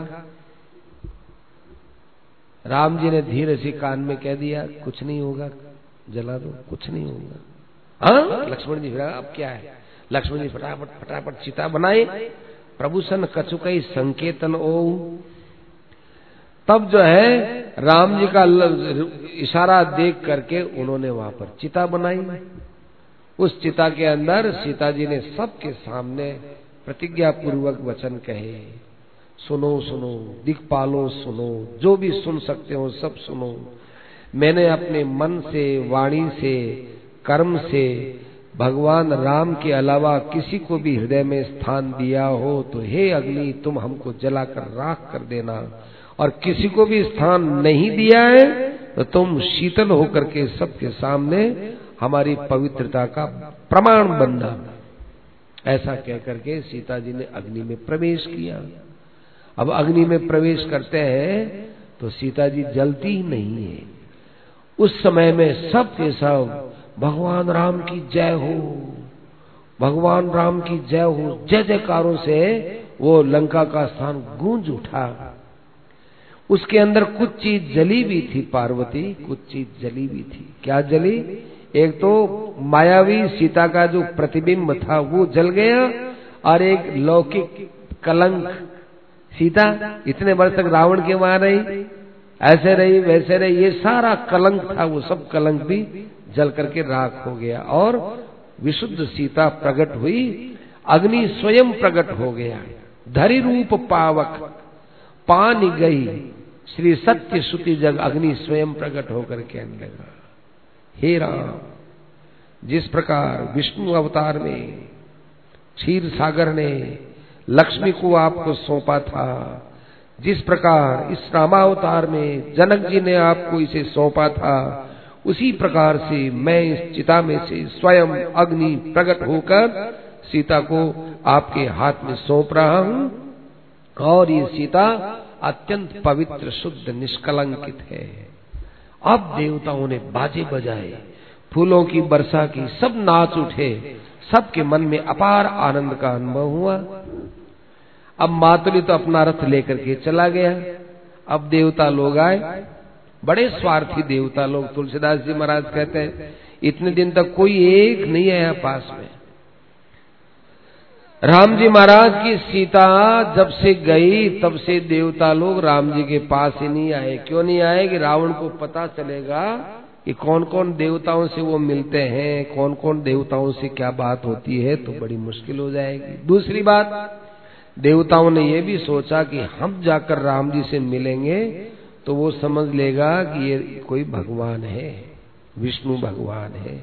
राम जी ने धीरे से कान में कह दिया, कुछ नहीं होगा, जला दो, कुछ नहीं होगा। हाँ, लक्ष्मण जी फिर अब क्या है? लक्ष्मण जी फटाफट चिता बनाए। प्रभु सन कछुकई संकेतन ओ। तब जो है राम जी का इशारा देख करके उन्होंने वहां पर चिता बनाई। उस चिता के अंदर सीता जी ने सबके सामने प्रतिज्ञा पूर्वक वचन कहे, सुनो सुनो दिक्पालो सुनो, जो भी सुन सकते हो सब सुनो। मैंने अपने मन से, वाणी से, कर्म से भगवान राम के अलावा किसी को भी हृदय में स्थान दिया हो तो हे अग्नि तुम हमको जलाकर राख कर देना, और किसी को भी स्थान नहीं दिया है तो तुम शीतल होकर के सबके सामने हमारी पवित्रता का प्रमाण बनना। ऐसा कह करके सीता जी ने अग्नि में प्रवेश किया। अब अग्नि में प्रवेश करते हैं तो सीता जी जलती ही नहीं है। उस समय में सब के सब भगवान राम की जय हो, भगवान राम की जय हो, जय जयकारों से वो लंका का स्थान गूंज उठा। उसके अंदर कुछ चीज जली भी थी पार्वती, कुछ चीज जली भी थी। क्या जली? एक तो मायावी सीता का जो प्रतिबिंब था वो जल गया, और एक लौकिक कलंक, सीता इतने वर्ष तक रावण के वहां रही, ऐसे रही वैसे रही, ये सारा कलंक था, वो सब कलंक भी जल करके राख हो गया और विशुद्ध सीता प्रकट हुई। अग्नि स्वयं प्रकट हो गया। धरि रूप पावक पानी गई, श्री सत्य सुति जग अग्नि स्वयं प्रकट होकर कहने लगा, हे राम, जिस प्रकार विष्णु अवतार में क्षीर सागर ने लक्ष्मी को आपको सौंपा था, जिस प्रकार इस रामावतार में जनक जी ने आपको इसे सौंपा था, उसी प्रकार से मैं इस चिता में से स्वयं अग्नि प्रकट होकर सीता को आपके हाथ में सौंप रहा हूं, और ये सीता अत्यंत पवित्र शुद्ध निष्कलंकित है। अब देवताओं ने बाजे बजाए, फूलों की वर्षा की, सब नाच उठे, सबके मन में अपार आनंद का अनुभव हुआ। अब मातुली तो अपना रथ लेकर के चला गया। अब देवता लोग आए, बड़े स्वार्थी देवता लोग। तुलसीदास जी महाराज कहते हैं इतने दिन तक कोई एक नहीं आया पास में। राम जी महाराज की सीता जब से गई तब से देवता लोग राम जी के पास ही नहीं आए। क्यों नहीं आए? कि रावण को पता चलेगा कि कौन कौन देवताओं से वो मिलते हैं, कौन कौन देवताओं से क्या बात होती है, तो बड़ी मुश्किल हो जाएगी। दूसरी बात, देवताओं ने ये भी सोचा कि हम जाकर राम जी से मिलेंगे तो वो समझ लेगा कि ये कोई भगवान है, विष्णु भगवान है,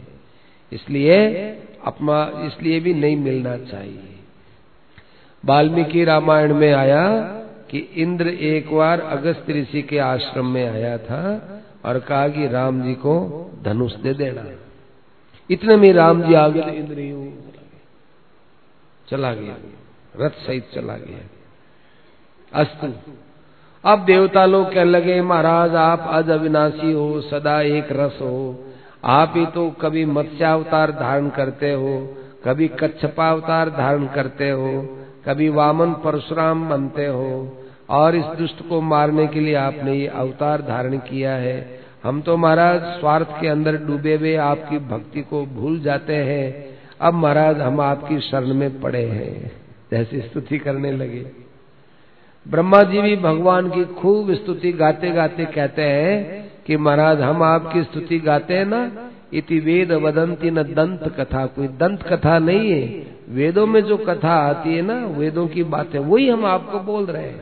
इसलिए भी नहीं मिलना चाहिए। वाल्मीकि रामायण में आया कि इंद्र एक बार अगस्त्य ऋषि के आश्रम में आया था और कहा कि राम जी को धनुष दे देना। इतने में राम जी आ गए, इंद्रियों चला गया, रथ सहित चला गया। अस्तु। अब देवता लोग कहने लगे, महाराज आप अज अविनाशी हो, सदा एक रस हो, आप ही तो कभी मत्स्यावतार धारण करते हो, कभी कच्छपावतार धारण करते हो, कभी वामन परशुराम बनते हो, और इस दुष्ट को मारने के लिए आपने ये अवतार धारण किया है। हम तो महाराज स्वार्थ के अंदर डूबे हुए आपकी भक्ति को भूल जाते हैं। अब महाराज हम आपकी शरण में पड़े हैं, जैसी स्तुति करने लगे। ब्रह्मा जी भी भगवान की खूब स्तुति गाते गाते कहते हैं कि महाराज हम आपकी स्तुति गाते हैं ना, इति वेद वदंती न दंत कथा, कोई दंत कथा नहीं है, वेदों में जो कथा आती है ना, वेदों की बातें वही हम आपको बोल रहे हैं।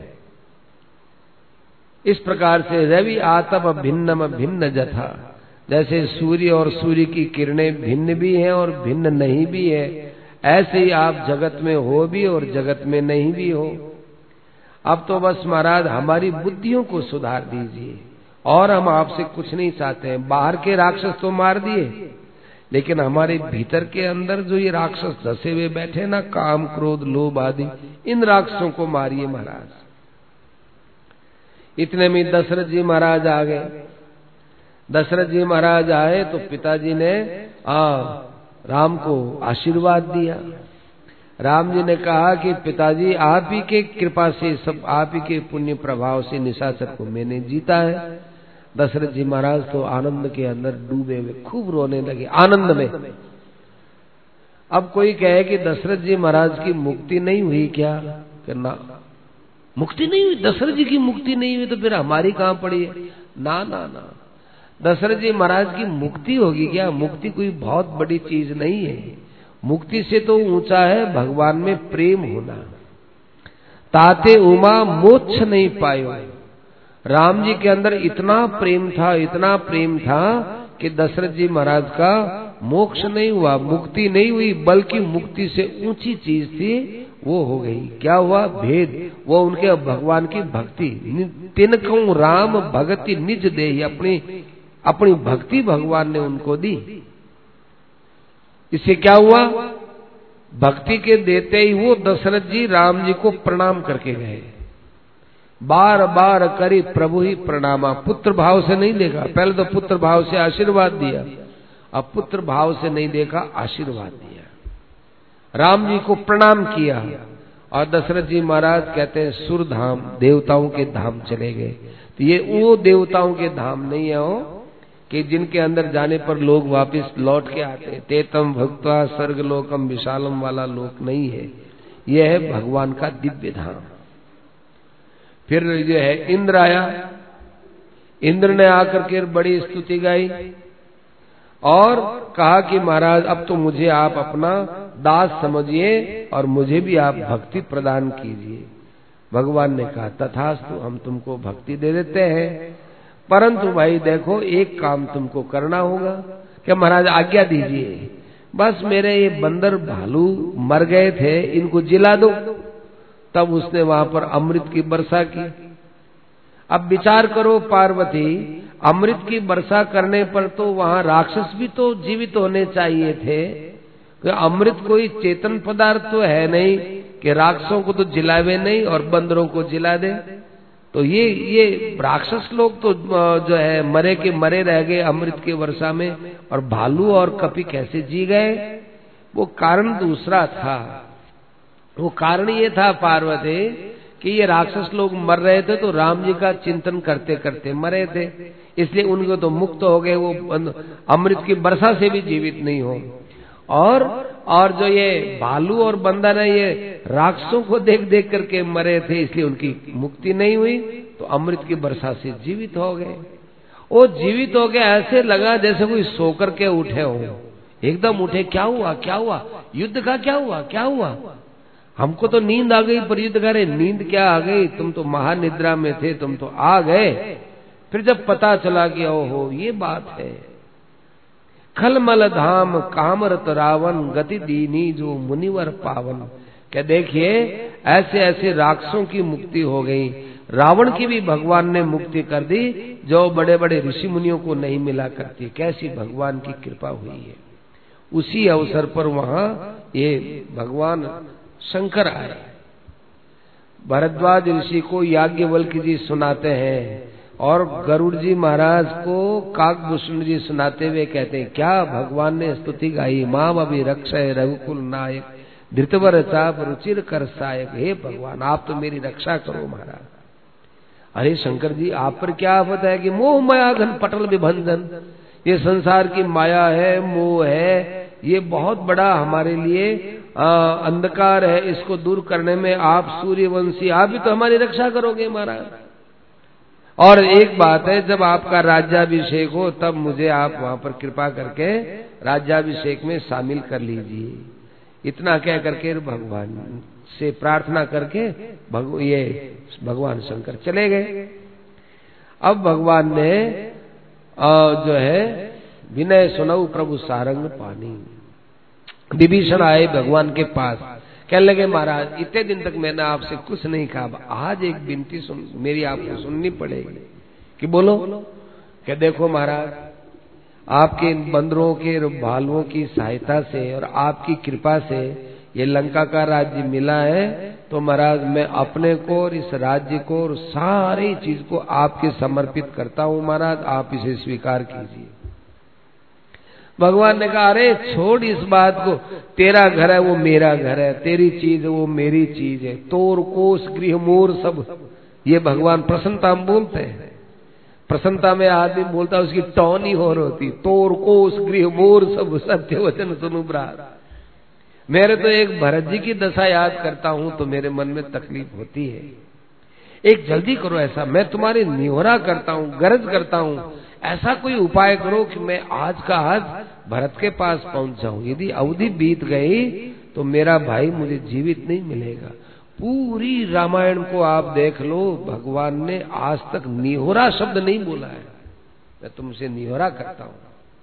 इस प्रकार से रवि आतप भिन्नम भिन्न जथा, जैसे सूर्य और सूर्य की किरणें भिन्न भी हैं और भिन्न नहीं भी है, ऐसे ही आप जगत में हो भी और जगत में नहीं भी हो। अब तो बस महाराज हमारी बुद्धियों को सुधार दीजिए, और हम आपसे कुछ नहीं चाहते हैं। बाहर के राक्षस तो मार दिए, लेकिन हमारे भीतर के अंदर जो ये राक्षस धसे हुए बैठे ना, काम क्रोध लोभ आदि, इन राक्षसों को मारिए महाराज। इतने में दशरथ जी महाराज आ गए। दशरथ जी महाराज आए तो पिताजी ने राम को आशीर्वाद दिया। राम जी ने कहा कि पिताजी आप ही के कृपा से, सब आप ही के पुण्य प्रभाव से निशाचर को मैंने जीता है। दशरथ जी महाराज तो आनंद के अंदर डूबे हुए खूब रोने लगे आनंद में। अब कोई कहे कि दशरथ जी महाराज की मुक्ति नहीं हुई क्या? ना, मुक्ति नहीं हुई, दशरथ जी की मुक्ति नहीं हुई तो फिर हमारी कहां पड़ी है? ना ना ना, दशरथ जी महाराज की मुक्ति होगी क्या? मुक्ति कोई बहुत बड़ी चीज नहीं है। मुक्ति से तो ऊंचा है भगवान में प्रेम होना। ताते उमा मोक्ष नहीं पायो। राम जी के अंदर इतना प्रेम था, इतना प्रेम था कि दशरथ जी महाराज का मोक्ष नहीं हुआ, मुक्ति नहीं हुई, बल्कि मुक्ति से ऊंची चीज थी वो हो गई। क्या हुआ? भेद। वो उनके भगवान की भक्ति। तिनकु राम भगति निज देहि, अपनी भक्ति भगवान ने उनको दी। इससे क्या हुआ? भक्ति के देते ही वो दशरथ जी राम जी को प्रणाम करके गए। बार बार करी प्रभु ही प्रणामा। पुत्र भाव से नहीं देखा, पहले तो पुत्र भाव से आशीर्वाद दिया, अब पुत्र भाव से नहीं देखा, आशीर्वाद दिया। राम जी को प्रणाम किया और दशरथ जी महाराज कहते हैं सुरधाम, देवताओं के धाम चले गए। तो ये वो देवताओं के धाम नहीं है हो कि जिनके अंदर जाने पर लोग वापस लौट के आते। तेतम भक्त्वा स्वर्ग लोकम विशालम वाला लोक नहीं है, यह है भगवान का दिव्य धाम। फिर जो है इंद्र आया। इंद्र ने आकर के बड़ी स्तुति गाई और कहा कि महाराज अब तो मुझे आप अपना दास समझिए और मुझे भी आप भक्ति प्रदान कीजिए। भगवान ने कहा तथास्तु, हम तुमको भक्ति दे देते हैं, परंतु भाई देखो एक काम तुमको करना होगा। क्या महाराज? आज्ञा दीजिए। बस मेरे ये बंदर भालू मर गए थे, इनको जिला दो। तब उसने वहां पर अमृत की वर्षा की। अब विचार करो पार्वती, अमृत की वर्षा करने पर तो वहां राक्षस भी तो जीवित होने चाहिए थे। अमृत कोई चेतन पदार्थ तो है नहीं कि राक्षसों को तो जिलावे नहीं और बंदरों को जिला दे। तो ये राक्षस लोग तो जो है मरे के मरे रह गए अमृत की वर्षा में, और भालू और कपि कैसे जी गए? वो कारण दूसरा था। वो कारण ये था पार्वती कि ये राक्षस लोग मर रहे थे तो राम जी का चिंतन करते करते मरे थे, इसलिए उनको तो मुक्त हो गए, वो अमृत की वर्षा से भी जीवित नहीं हो। और जो ये भालू और बंदर है ये राक्षसों को देख देख करके मरे थे, इसलिए उनकी मुक्ति नहीं हुई, तो अमृत की वर्षा से जीवित हो गए। वो जीवित हो गए, ऐसे लगा जैसे कोई सो करके उठे हो, एकदम उठे। क्या हुआ? क्या हुआ? युद्ध का क्या हुआ? क्या हुआ? हमको तो नींद आ गई, पर युद्ध करे। नींद क्या आ गई? तुम तो महानिद्रा में थे, तुम तो आ गए। फिर जब पता चला कि ओहो ये बात है, खलमल धाम कामरत रावण गति दीनी जो मुनिवर पावन। क्या देखिए ऐसे ऐसे राक्षसों की मुक्ति हो गई, रावण की भी भगवान ने मुक्ति कर दी जो बड़े बड़े ऋषि मुनियों को नहीं मिला करती। कैसी भगवान की कृपा हुई है। उसी अवसर पर वहां ये भगवान शंकर आए। भरद्वाज ऋषि को याज्ञवल्क्य जी सुनाते हैं और गरुड़ जी महाराज को काकभूषण जी सुनाते हुए कहते हैं, क्या भगवान ने स्तुति गाई, माम अभिरक्षय रघुकुल नायक धृतवर चाप रुचिर कर सायक। हे भगवान, आप तो मेरी रक्षा करो महाराज। अरे शंकर जी, आप पर क्या आफत है कि मोह माया घन पटल विभंजन, ये संसार की माया है, मोह है, ये बहुत बड़ा हमारे लिए अंधकार है, इसको दूर करने में आप सूर्यवंशी, आप भी तो हमारी रक्षा करोगे महाराज। और एक बात है, जब आपका राज्याभिषेक हो तब मुझे आप वहां पर कृपा करके राज्याभिषेक में शामिल कर लीजिए। इतना कह करके भगवान से प्रार्थना करके भगवान शंकर चले गए। अब भगवान ने जो है विनय सुनऊ प्रभु सारंग पानी। विभीषण आए भगवान के पास, कहने लगे महाराज, इतने दिन तक मैंने आपसे कुछ नहीं कहा, आज एक विनती मेरी आपको सुननी पड़ेगी। कि बोलो। कि देखो महाराज, आपके इन बंदरों के भालुओं की सहायता से और आपकी कृपा से ये लंका का राज्य मिला है, तो महाराज मैं अपने को और इस राज्य को और सारी चीज को आपके समर्पित करता हूं महाराज, आप इसे स्वीकार कीजिए। भगवान ने कहा, अरे छोड़ इस बात को, तेरा घर है वो मेरा घर है, तेरी चीज है वो मेरी चीज है, तोर कोस गृह मोर सब, ये भगवान प्रसन्नता में बोलते हैं। प्रसन्नता में आदमी बोलता है, उसकी टोन ही और होती, तोर कोस गृह मोर सब, सत्य वचन सुनु ब्रात। मेरे तो एक भरत जी की दशा याद करता हूं तो मेरे मन में तकलीफ होती है। एक जल्दी करो ऐसा, मैं तुम्हारी निहोरा करता हूं, गरज करता हूं, ऐसा कोई उपाय करो कि मैं आज का आज भरत के पास पहुंच जाऊं। यदि अवधि बीत गई तो मेरा भाई मुझे जीवित नहीं मिलेगा। पूरी रामायण को आप देख लो, भगवान ने आज तक निहोरा शब्द नहीं बोला है। मैं तुमसे निहोरा करता हूं,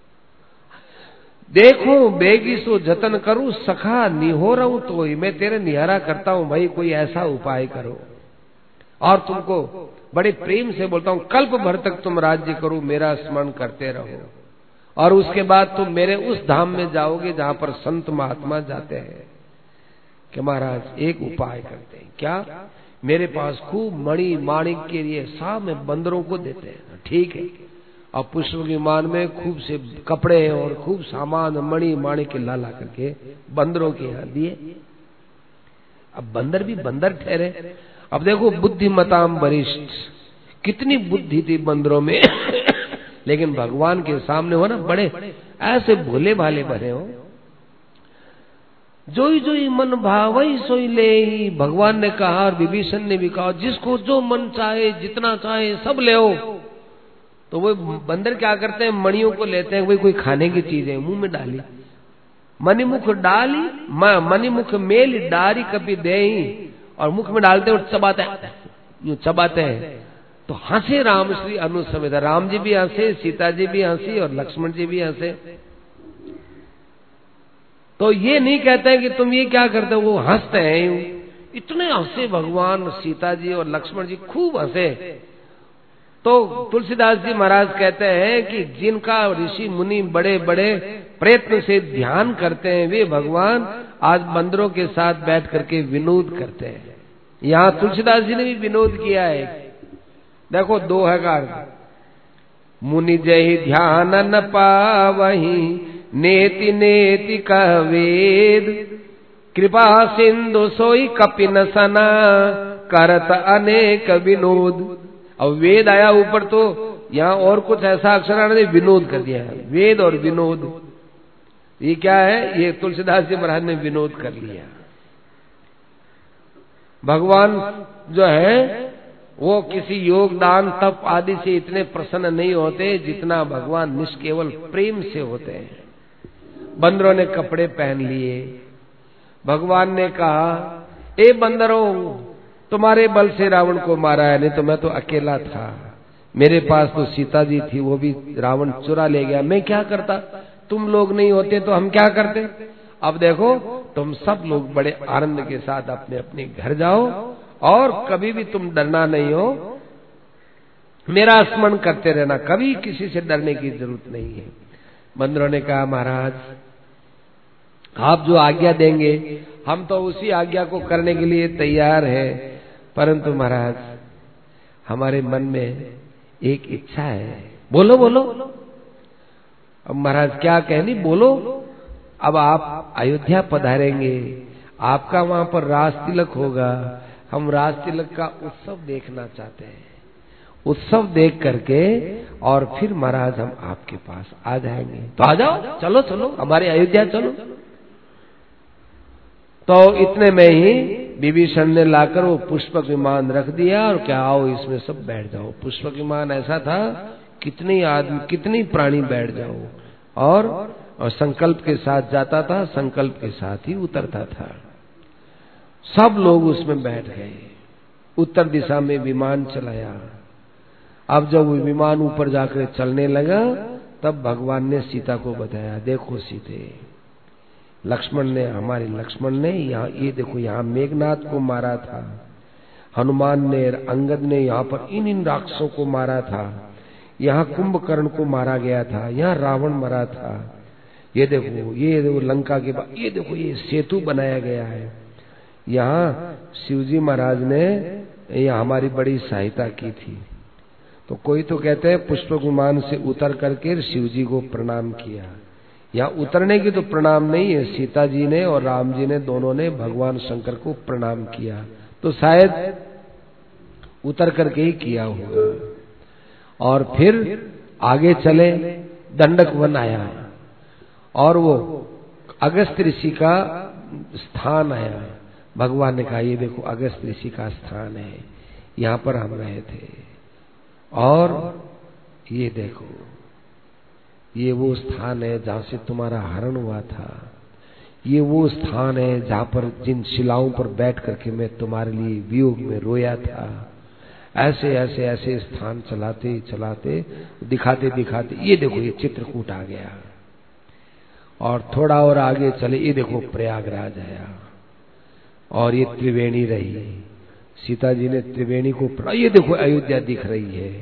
देखो बेगी सो जतन करूं, सखा निहोरऊं तो मैं तेरे निहारा करता हूं भाई, कोई ऐसा उपाय करो। और तुमको बड़े प्रेम से बोलता हूं, कल्प भर तक तुम राज्य करो, मेरा स्मरण करते रहो, और उसके बाद तुम मेरे उस धाम में जाओगे जहां पर संत महात्मा जाते हैं। कि महाराज एक उपाय करते हैं। क्या? मेरे पास खूब मणि माणिक के लिए साहब में बंदरों को देते हैं, ठीक है, और पुष्प विमान में खूब से कपड़े और खूब सामान मणि माणिक के ला करके बंदरों के यहाँ दिए। अब बंदर भी बंदर ठहरे। अब देखो बुद्धिमताम वरिष्ठ, कितनी बुद्धि थी बंदरों में लेकिन भगवान के सामने हो ना, बड़े ऐसे भोले भाले बने हो। जोई जोई मन भावई सोई ले, भगवान ने कहा और विभीषण ने भी कहा, जिसको जो मन चाहे जितना चाहे सब ले हो। तो वो बंदर क्या करते हैं, मणियों को लेते हैं, वही कोई खाने की चीज है मुंह में डाली, मणिमुख डाली मणिमुख मेल डारी कभी दे, और मुख में डालते और चबाते हैं, यूं चबाते हैं। तो हंसे राम श्री अनुसमेत, राम जी भी हंसे, सीता जी भी हंसी और लक्ष्मण जी भी हंसे। तो ये नहीं कहते हैं कि तुम ये क्या करते हो, वो हंसते हैं यूं, इतने हंसे भगवान, सीता जी और लक्ष्मण जी खूब हंसे। तो तुलसीदास जी महाराज कहते हैं कि जिनका ऋषि मुनि बड़े बड़े प्रयत्न से ध्यान करते हैं, वे भगवान आज बंदरों के साथ बैठ करके विनोद करते हैं। यहाँ तुलसीदास जी ने भी विनोद किया है। देखो दोहकार, मुनि जय ध्यान न पावही, नेति नेति कह वेद, कृपा सिंधु सोई कपिन सना, करत अनेक विनोद। अब वेद आया ऊपर तो यहाँ और कुछ ऐसा अक्षर ने विनोद कर दिया है, वेद और विनोद। ये क्या है, ये तुलसीदास जी महाराज ने विनोद कर लिया। भगवान जो है वो किसी योग दान तप आदि से इतने प्रसन्न नहीं होते जितना भगवान निष्केवल प्रेम से होते हैं। बंदरों ने कपड़े पहन लिए। भगवान ने कहा, ए बंदरों, तुम्हारे बल से रावण को मारा है, नहीं तो मैं तो अकेला था, मेरे पास तो सीता जी थी, वो भी रावण चुरा ले गया, मैं क्या करता, तुम लोग नहीं होते तो हम क्या करते। अब देखो तुम सब लोग बड़े आनंद के साथ अपने अपने घर जाओ, और कभी भी तुम डरना नहीं हो, मेरा स्मरण करते रहना, कभी किसी से डरने की जरूरत नहीं है। बंदरों ने कहा, महाराज आप जो आज्ञा देंगे हम तो उसी आज्ञा को करने के लिए तैयार हैं। परंतु महाराज हमारे मन में एक इच्छा है। बोलो बोलो। अब महाराज क्या कहनी, बोलो। अब आप अयोध्या पधारेंगे, आपका वहां पर रास तिलक होगा, हम रास तिलक का उत्सव देखना चाहते हैं। उत्सव देख करके और फिर महाराज हम आपके पास आ जाएंगे। तो आ जाओ, चलो चलो हमारे अयोध्या चलो। तो इतने में ही विभीषण ने लाकर वो पुष्पक विमान रख दिया और क्या, आओ इसमें सब बैठ जाओ। पुष्पक विमान ऐसा था, कितनी आदमी कितनी प्राणी बैठ जाओ, और संकल्प के साथ जाता था, संकल्प के साथ ही उतरता था। सब लोग उसमें बैठ गए। उत्तर दिशा में विमान चलाया। अब जब वो विमान ऊपर जाकर चलने लगा तब भगवान ने सीता को बताया, देखो सीते, लक्ष्मण ने, हमारे लक्ष्मण ने यहाँ, ये देखो यहाँ मेघनाथ को मारा था, हनुमान ने, अंगद ने यहाँ पर इन राक्षसों को मारा था, यहाँ कुंभकर्ण को मारा गया था, यहाँ रावण मरा था। ये देखो लंका के बाद ये देखो ये सेतु बनाया गया है। यहाँ शिवजी महाराज ने यहाँ हमारी बड़ी सहायता की थी। तो कोई तो कहते हैं पुष्पक विमान से उतर करके शिवजी को प्रणाम किया। यहाँ उतरने की तो प्रणाम नहीं है, सीता जी ने और राम जी ने दोनों ने भगवान शंकर को प्रणाम किया, तो शायद उतर करके ही किया होगा। और फिर आगे चले, दंडक वन आया और वो अगस्त ऋषि का स्थान आया। भगवान ने कहा, ये देखो अगस्त ऋषि का स्थान है, यहाँ पर हम रहे थे। और ये देखो ये वो स्थान है जहाँ से तुम्हारा हरण हुआ था, ये वो स्थान है जहाँ पर जिन शिलाओं पर बैठ करके मैं तुम्हारे लिए वियोग में रोया था। ऐसे ऐसे ऐसे स्थान चलाते चलाते दिखाते दिखाते ये देखो ये चित्रकूट आ गया। और थोड़ा और आगे चले, ये देखो प्रयागराज आया और ये त्रिवेणी रही। सीता जी ने त्रिवेणी को, ये देखो अयोध्या दिख रही है,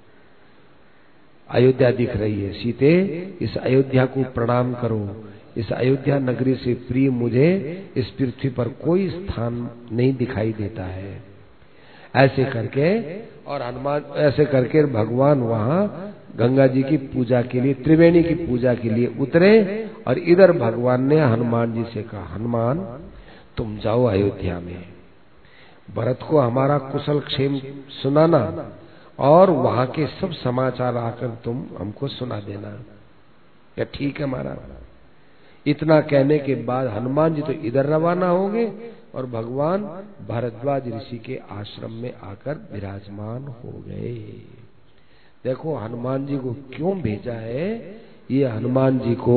अयोध्या दिख रही है। सीते, इस अयोध्या को प्रणाम करो, इस अयोध्या नगरी से प्रिय मुझे इस पृथ्वी पर कोई स्थान नहीं दिखाई देता है। ऐसे करके और हनुमान, ऐसे करके भगवान वहां गंगा जी की पूजा के लिए, त्रिवेणी की पूजा के लिए उतरे। और इधर भगवान ने हनुमान जी से कहा, हनुमान तुम जाओ अयोध्या में, भरत को हमारा कुशल क्षेम सुनाना और वहां के सब समाचार आकर तुम हमको सुना देना। क्या ठीक है महाराज। इतना कहने के बाद हनुमान जी तो इधर रवाना हो गए और भगवान भारद्वाज ऋषि के आश्रम में आकर विराजमान हो गए। देखो हनुमान जी को क्यों भेजा है, ये हनुमान जी को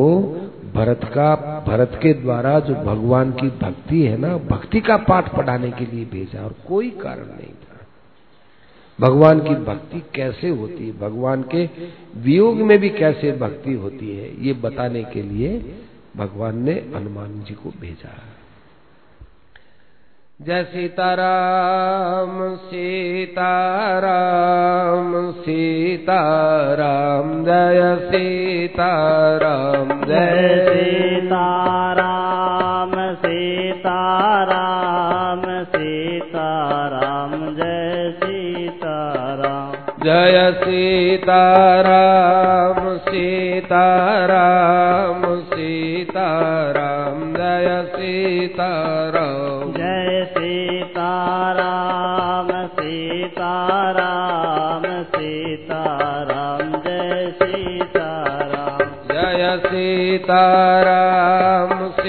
भरत के द्वारा जो भगवान की भक्ति है ना, भक्ति का पाठ पढ़ाने के लिए भेजा, और कोई कारण नहीं था। भगवान की भक्ति कैसे होती है, भगवान के वियोग में भी कैसे भक्ति होती है, ये बताने के लिए भगवान ने हनुमान जी को भेजा। जय सीताराम सीताराम सीताराम, जय सीताराम जय सीताराम सीताराम सीताराम, जय सीताराम जय सीताराम सीताराम सीताराम, जय सीताराम जय सीताराम सीताराम सीताराम, जय सीताराम जय सीताराम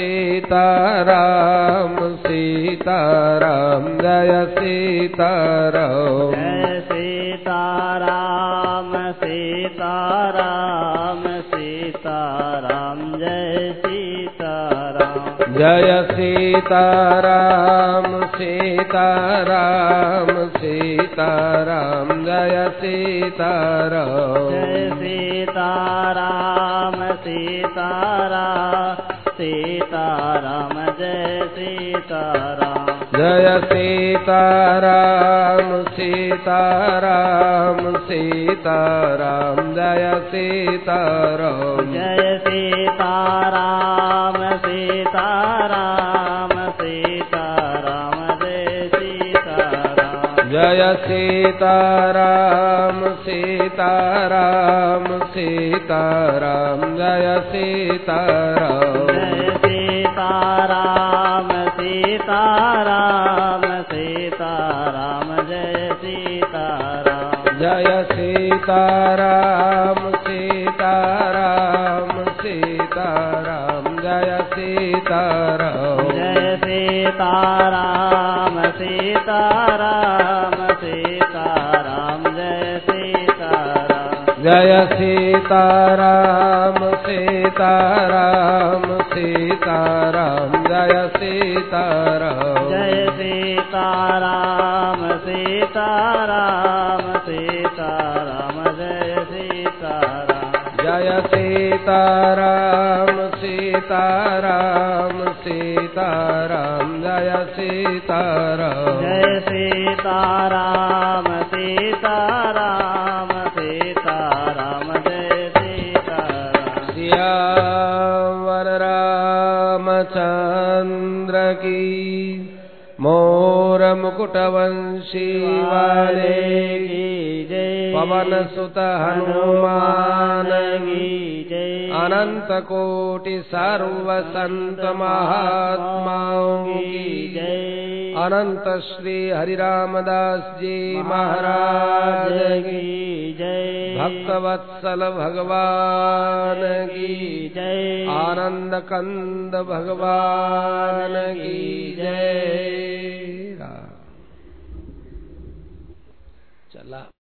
सीताराम सीताराम, जय सीताराम जय सीताराम सीताराम सीताराम, जय सीताराम जय सीताराम सीताराम सीताराम, जय सीताराम जय सीताराम सीताराम सीताराम, जय सीताराम जय सीताराम सीताराम सीताराम, जय सीताराम जय सीताराम सीताराम सीताराम सीताराम जय सीताराम जय सीताराम सीताराम सीताराम जय सीताराम जय सीताराम सीताराम सीताराम जय सीताराम जय सीताराम सीताराम सीताराम जय सीताराम जय सीताराम सीताराम सीताराम जय सीताराम जय सीताराम सीताराम सीताराम जय सीताराम जय सीताराम सीताराम सीताराम जय सीताराम जय सीताराम सीताराम सीताराम जय सीताराम जय सीताराम सीताराम सीताराम जय सीताराम सियावर रामचंद्र की मोर मुकुटवंशी वाले की जय पवन सुत हनुमान की जय अनंत कोटि सर्व संत महात्माओं की जय अनंत श्री हरि रामदास जी महाराज की जय भक्तवत्सल भगवान की जय आनंद कंद भगवान की जय। चला।